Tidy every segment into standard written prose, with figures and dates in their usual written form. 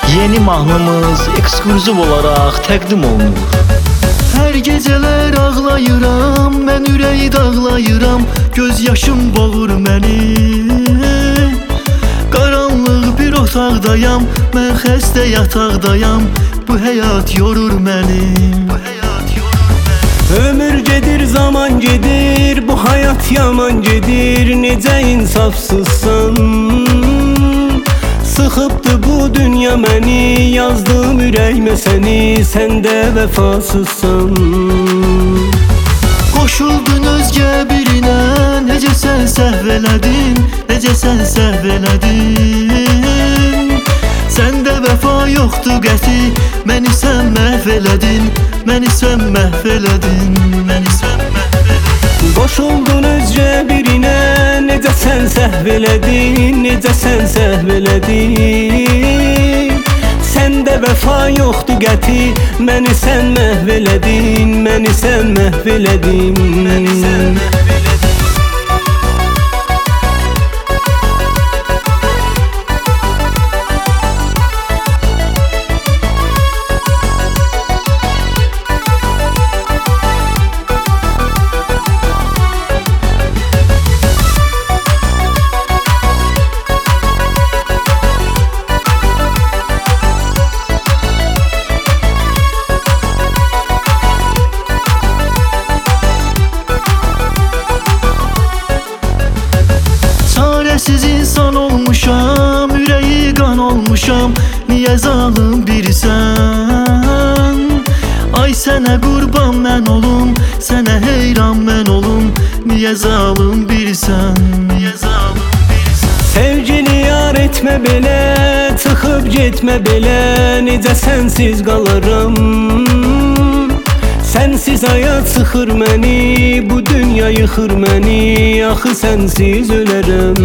Yeni mahnımız ekskluziv olaraq təqdim olunur. Hər gecələr ağlayıram, mən ürəyi dağlayıram, göz yaşım boğur məni. Qaranlıq bir otaqdayam, mən xəstə yataqdayam, bu həyat yorur məni. Ömür gedir, zaman gedir, bu hayat yaman gedir. Necə insafsızsan, sıxıbdı bu dünya məni. Yazdım ürəyimə səni, sən də vəfasızsan. Qoşuldun özgə birinə, necə sən səhv elədin, necə sən səhv elədin. Səndə vəfa yoxdur qəti, məni sən məhv elədin, məni sən məhv elədin, məni sən məhv elədin. Qoşuldun özgə birinə, necə sən səhv elədin, necə sən səhv elədin. Səndə vəfa yoxdur qəti, məni sən məhv elədin, məni sən məhv elədin, məni sən məhv elədin. Çarəsiz insan olmuşam, ürəyi qan olmuşam, niyə zalım birsən? Ay sənə qurban mən olum, sənə heyran mən olum, niyə zalım birsən? Niyə zalım birsən? Sevgini yar etmə belə, çıxıb getmə belə, necə sənsiz qalaram. Sənsiz həyat sıxır məni, bu dünya yıxır məni, axı sənsiz ölərəm.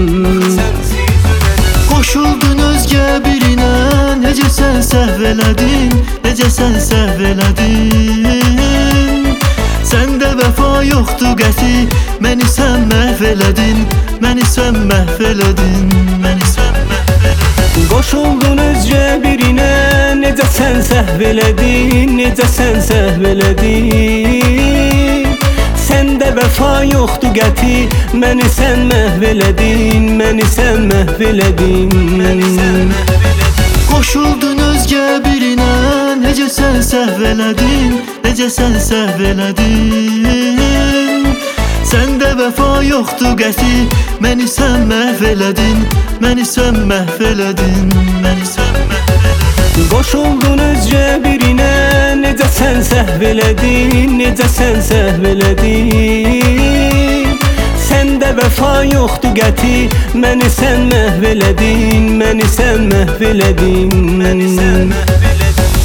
Qoşuldun özgə birinə, necə sən səhv elədin, necə sən səhv elədin. Səndə vəfa yoxdur qəti, məni sən məhv elədin, məni sən məhv elədin, məni sən məhv elədin. Qoşuldun özgə birinə, necə sən səhv elədin, necə sən səhv elədin. Səndə vəfa yoxdur qəti, məni sən məhv elədin, məni sən məhv elədin, məni sən məhv elədin. Qoşuldun özgə birinə, necə sən səhv elədin, necə sən səhv elədin. Səndə vəfa yoxdur qəti, məni sən məhv elədin, məni sən məhv elədin, məni sən məhv elədin. Qoşuldun özgə birinə, necə sən səhv elədin, necə sən səhv elədin. Səndə vəfa yoxdur qəti, məni sən məhv elədin, məni sən məhv elədin, məni sən məhv elədin.